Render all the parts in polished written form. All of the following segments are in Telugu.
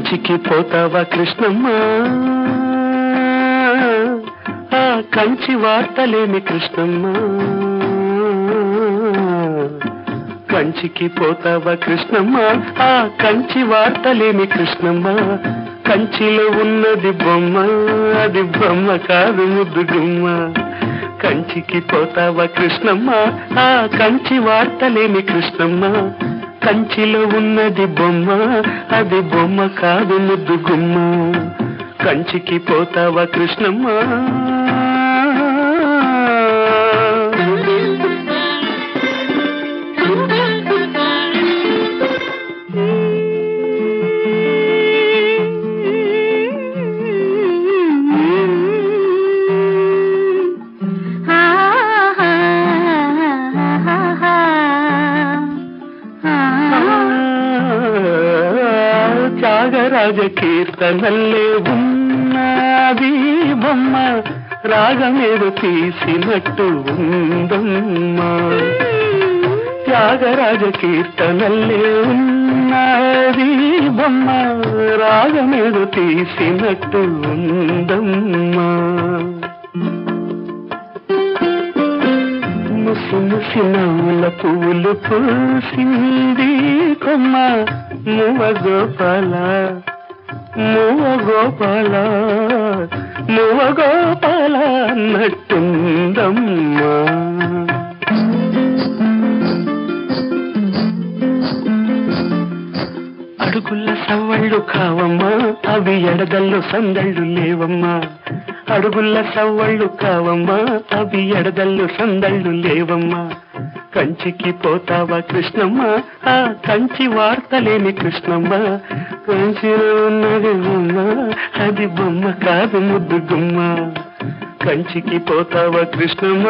కంచికి పోతావా కృష్ణమ్మ, ఆ కంచి వార్తలేమి కృష్ణమ్మ. కంచికి పోతావా కృష్ణమ్మ, ఆ కంచి వార్తలేమి కృష్ణమ్మ. కంచిలో ఉన్నది బొమ్మ, అది బొమ్మ కాదు ముద్దు గుమ్మ. కంచికి పోతావా కృష్ణమ్మ, ఆ కంచి వార్తలేమి కృష్ణమ్మ. కంచిలో ఉన్నది బొమ్మ, అది బొమ్మ కాదు ముద్దు గుమ్మ. కంచికి పోతావా కృష్ణమ్మ. త్యాగరాజ కీర్తనల్లే ఉన్నది బొమ్మ, రాగమేదో తీసినట్టు ఉందమ్మా. త్యాగరాజ కీర్తనల్లే ఉన్నది బొమ్మ, రాగమేదో తీసినట్టు ఉందమ్మా. ముసి ముసి నవ్వుల పువ్వులు పూసింది కొమ్మ, మువ్వ గోపాల మువ్వ గోపాల మువ్వ గోపాల అన్నట్టుందమ్మా. అడుగుల సవ్వళ్ళు కావమ్మా, అవి ఎడదల్లో సందళ్ళు లేవమ్మా. అడుగుల సవ్వళ్ళు కావమ్మా, అవి ఎడదల్లో సందళ్ళు లేవమ్మా. కంచికి పోతావా కృష్ణమ్మ, ఆ కంచి వార్తలేని కృష్ణమ్మ. కంచిలో ఉన్నది బొమ్మ, అది బొమ్మ కాదు ముద్దు గుమ్మ. కంచికి పోతావా కృష్ణమ్మ.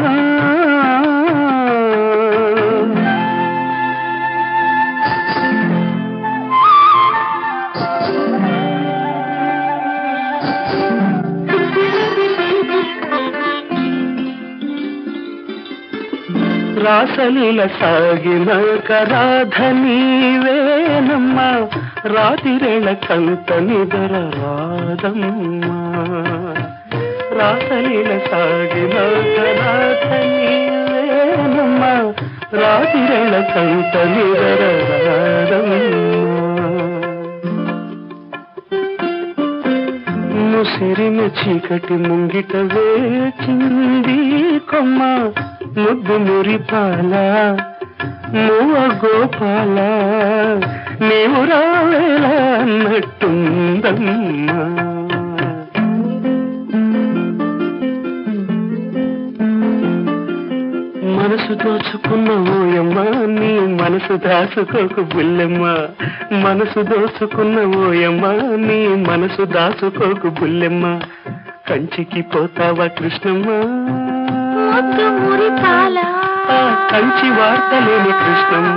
రాసలీల సాగిన కరాధ నీవేనమ్మ, రాతిరేళ కంత నిదర రాదమ్మా. రాసలీల సాగిన కరాధ నీవేనమ్మ, రాతిరేళ కంత నిదర రాదమ్మా. ముసిరిన చీకటి ముంగిట వేచింది కొమ్మ, ముద్దు మురిపాల మువ్వ గోపాల నీవు రావేలా అన్నట్టుందమ్మా. మనసు దోచుకున్న ఓయమ్మ, నీ మనసు దాచుకోకు బుల్లెమ్మ. మనసు దోచుకున్న ఓయమ్మ, నీ మనసు దాచుకోకు బుల్లెమ్మ. కంచికి పోతావా కృష్ణమ్మ, ఆ కంచి వార్తలేని కృష్ణమ్మ.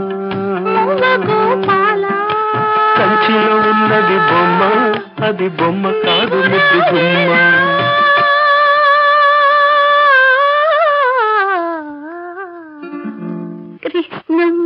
కంచిలో ఉన్నది బొమ్మ, అది బొమ్మ కాదు ముద్దు గుమ్మ. కృష్ణమ్మ.